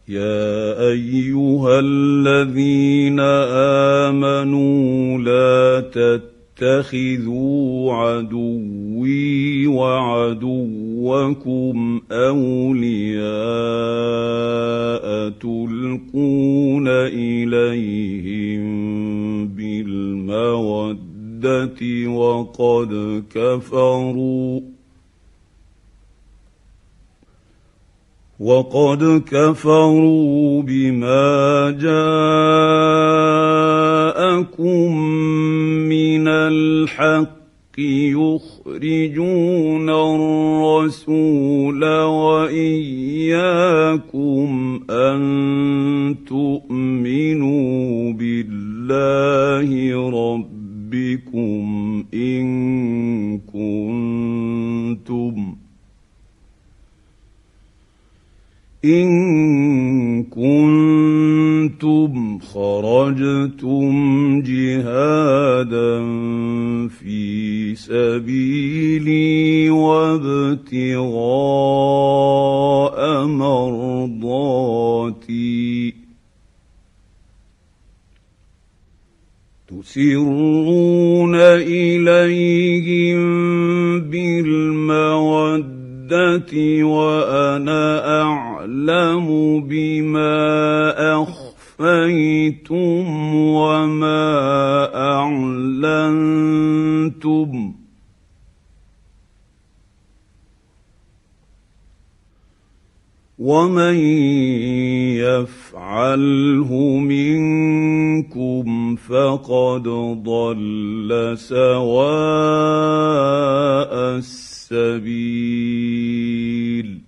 يا أيها الذين آمنوا لا تتخذوا عدوي وعدوكم أولياء تلقون إليهم بالمودة وقد كفروا بما جاءكم من الحق يخرجون الرسول وإياكم أن تؤمنوا بالله ربكم إن كنتم خرجتم جهادا في سبيلي وابتغاء مرضاتي تسرون إليهم بالمودة وأنا أعلم بما أخفيتم وما أعلنتم ومن يفعله منكم فقد ضل سواء السبيل